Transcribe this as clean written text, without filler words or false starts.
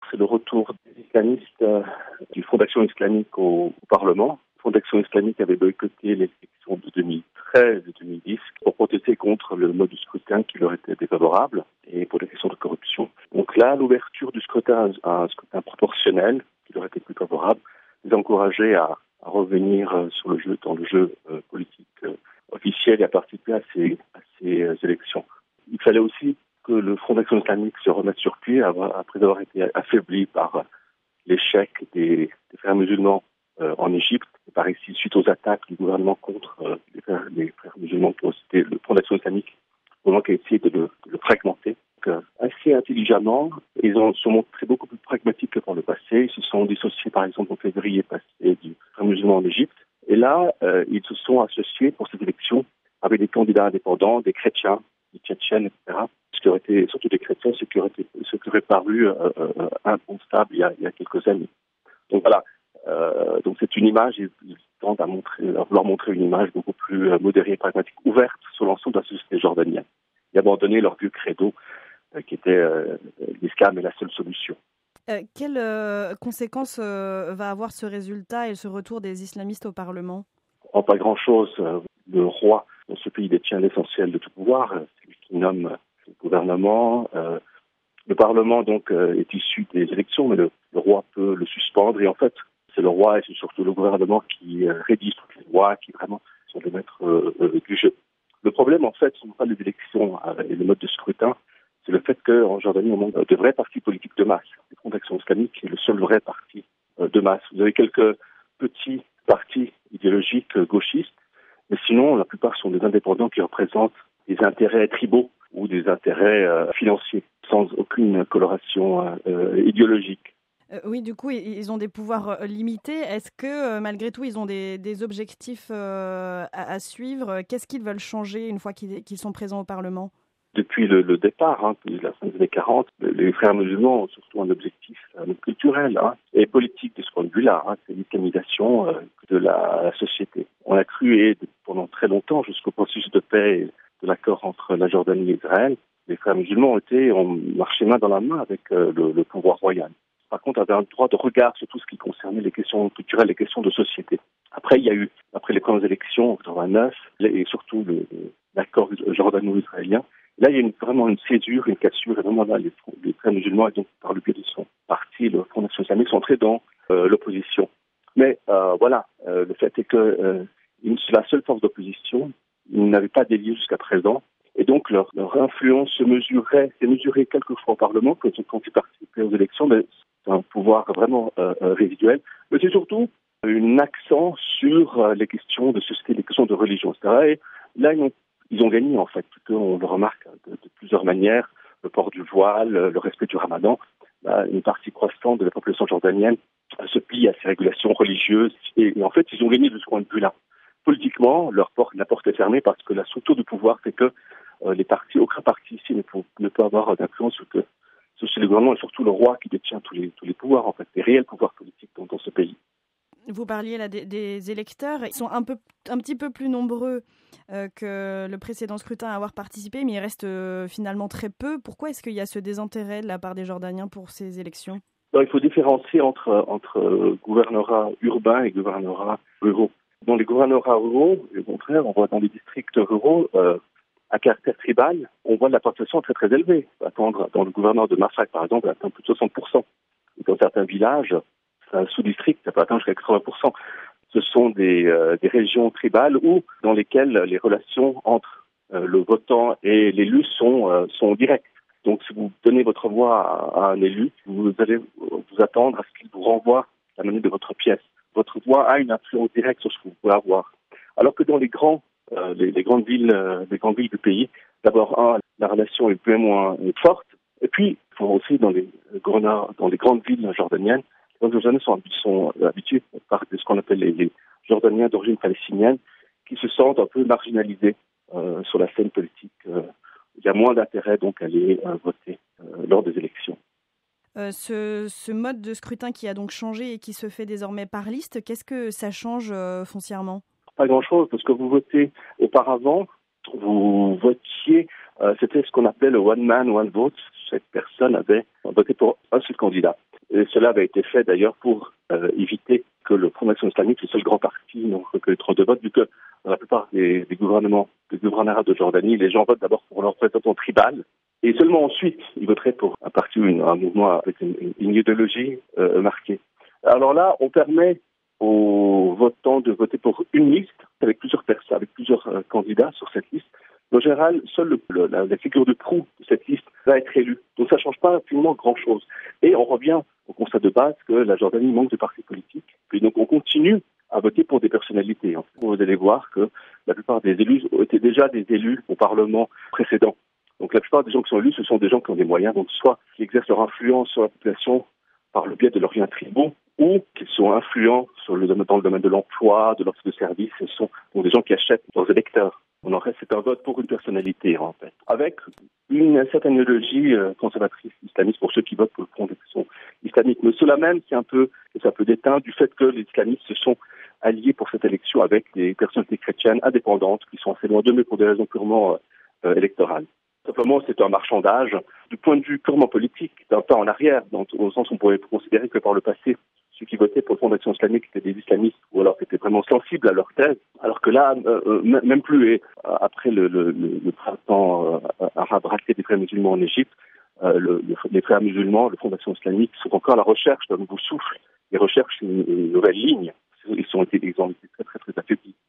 c'est le retour des islamistes du Front d'Action Islamique au Parlement. Le Front d'Action Islamique avait boycotté les élections de 2013 et 2010 pour protester contre le mode du scrutin qui leur était défavorable et pour des questions de corruption. Donc là, l'ouverture du scrutin à un scrutin proportionnel qui leur était plus favorable les encourageait à revenir dans le jeu politique officiel et à participer à ces élections. Il fallait aussi que le Front d'Action Islamique se remette sur pied après avoir été affaibli par l'échec des frères musulmans en Égypte, et par ici suite aux attaques du gouvernement contre les frères musulmans qui ont cité le Front d'Action Islamique, au moment qui a essayé de le fragmenter. Donc, assez intelligemment, ils sont montrés beaucoup plus pragmatiques que par le passé. Ils se sont dissociés, par exemple, en février passé du frère musulman en Égypte. Et là, ils se sont associés pour cette élection avec des candidats indépendants, des chrétiens, des tchétchènes, etc. Ce qui aurait été, surtout des chrétiens, ce qui aurait paru impensable il y a quelques années. Donc voilà. Donc c'est une image, ils tentent à vouloir montrer une image beaucoup plus modérée et pragmatique, ouverte sur l'ensemble de la société jordanienne. Et abandonner leur vieux credo qui était l'islam est la seule solution. Quelles conséquences va avoir ce résultat et ce retour des islamistes au Parlement ? Pas grand-chose. Le roi dans ce pays détient l'essentiel de tout pouvoir. C'est lui qui nomme le gouvernement. Le Parlement donc est issu des élections, mais le roi peut le suspendre. Et en fait, c'est le roi et c'est surtout le gouvernement qui rédige toutes les lois, qui vraiment sont les maîtres du jeu. Le problème, en fait, ce ne sont pas les élections et le mode de scrutin. C'est le fait qu'en Jordanie, on manque de vrais partis politiques de masse. Le Front d'Action Islamique est le seul vrai parti de masse. Vous avez quelques petits partis idéologiques gauchistes, mais sinon, la plupart sont des indépendants qui représentent des intérêts tribaux ou des intérêts financiers, sans aucune coloration idéologique. Oui, du coup, ils ont des pouvoirs limités. Est-ce que, malgré tout, ils ont des objectifs à suivre ? Qu'est-ce qu'ils veulent changer une fois qu'ils sont présents au Parlement ? Depuis le départ, depuis la fin des années 40, les frères musulmans ont surtout un objectif culturel et politique de ce point de vue-là. C'est l'islamisation de la société. On a cru, et pendant très longtemps, jusqu'au processus de paix et de l'accord entre la Jordanie et Israël, les frères musulmans ont marché main dans la main avec le pouvoir royal. Par contre, avaient un droit de regard sur tout ce qui concernait les questions culturelles, les questions de société. Après, il y a eu, après les premières élections en 89, et surtout l'accord jordano-israélien, là, il y a vraiment une césure, une cassure, et vraiment là, les frères musulmans, et donc par le biais de son parti, le Front d'Action Islamique, sont entrés dans l'opposition. Mais le fait est que c'est la seule force d'opposition. Ils n'avaient pas d'alliés jusqu'à présent. Et donc, leur influence s'est mesurée quelquefois au Parlement, quand ils participaient aux élections, mais c'est un pouvoir vraiment résiduel. Mais c'est surtout un accent sur les questions de société, les questions de religion, etc. Et là, ils ont gagné, en fait, on le remarque de plusieurs manières, le port du voile, le respect du ramadan. Une partie croissante de la population jordanienne se plie à ces régulations religieuses. Et en fait, ils ont gagné de ce point de vue-là. Politiquement, la porte est fermée parce que la structure du pouvoir fait que aucun parti ici ne peut avoir d'influence sur le gouvernement et surtout le roi qui détient tous les pouvoirs, en fait, les réels pouvoirs politiques dans ce pays. Vous parliez là des électeurs. Ils sont un petit peu plus nombreux que le précédent scrutin à avoir participé, mais il reste finalement très peu. Pourquoi est-ce qu'il y a ce désintérêt de la part des Jordaniens pour ces élections ? Alors, il faut différencier entre gouvernorat urbain et gouvernorat ruraux. Dans les gouvernorats ruraux, au contraire, on voit dans les districts ruraux à caractère tribal, on voit de la participation très très élevée. Dans le gouvernement de Marfaq, par exemple, elle atteint plus de 60%. Et dans certains villages, c'est un sous-district, ça peut atteindre jusqu'à 80%. Ce sont des régions tribales dans lesquelles les relations entre le votant et l'élu sont directes. Donc, si vous donnez votre voix à un élu, vous allez vous attendre à ce qu'il vous renvoie la monnaie de votre pièce. Votre voix a une influence directe sur ce que vous pouvez avoir. Alors que dans les grandes villes du pays, d'abord, la relation est plus ou moins forte. Et puis, aussi dans les grandes villes jordaniennes, les Jordaniens sont habitués par ce qu'on appelle les Jordaniens d'origine palestinienne, qui se sentent un peu marginalisés sur la scène politique. Il y a moins d'intérêt donc à aller voter lors des élections. Ce mode de scrutin qui a donc changé et qui se fait désormais par liste, qu'est-ce que ça change foncièrement ? Pas grand-chose, parce que vous votez auparavant, vous votiez, c'était ce qu'on appelait le one man, one vote. Chaque personne avait voté pour un seul candidat. Et cela avait été fait d'ailleurs pour éviter que le Front d'Action islamique, le seul grand parti, n'ait recueilli trop de votes, vu que dans la plupart des gouvernements de Jordanie, les gens votent d'abord pour leur représentant tribal, et seulement ensuite, ils voteraient pour un parti ou un mouvement avec une idéologie marquée. Alors là, on permet aux votants de voter pour une liste avec plusieurs personnes, avec plusieurs candidats sur cette liste. En général, seule la figure de proue de cette liste va être élue. Donc ça ne change pas finalement grand-chose. Et on revient au constat de base que la Jordanie manque de partis politiques. Et donc on continue à voter pour des personnalités. Vous allez voir que la plupart des élus étaient déjà des élus au Parlement précédent. Donc la plupart des gens qui sont élus, ce sont des gens qui ont des moyens, donc soit qui exercent leur influence sur la population par le biais de leurs liens tribaux, ou qui sont influents dans le domaine de l'emploi, de l'offre de services. Ce sont donc des gens qui achètent leurs électeurs. On en reste, c'est un vote pour une personnalité, en fait. Avec une certaine idéologie conservatrice islamiste pour ceux qui votent pour le Front d'Action islamique. Mais cela même, c'est un peu déteint du fait que les islamistes se sont alliés pour cette élection avec des personnalités chrétiennes indépendantes qui sont assez loin d'eux, mais pour des raisons purement électorales. Simplement, c'est un marchandage du point de vue purement politique, d'un pas en arrière, au sens où on pourrait considérer que par le passé, ceux qui votaient pour le Front d'Action islamique étaient des islamistes ou alors qui étaient vraiment sensibles à leur thèse, alors que là, même plus. Et après le printemps arabe raté des frères musulmans en Égypte, les frères musulmans, le Front d'Action islamique, sont encore à la recherche d'un nouveau souffle. Ils recherchent une nouvelle ligne. Ils ont été très, très, très affaiblis.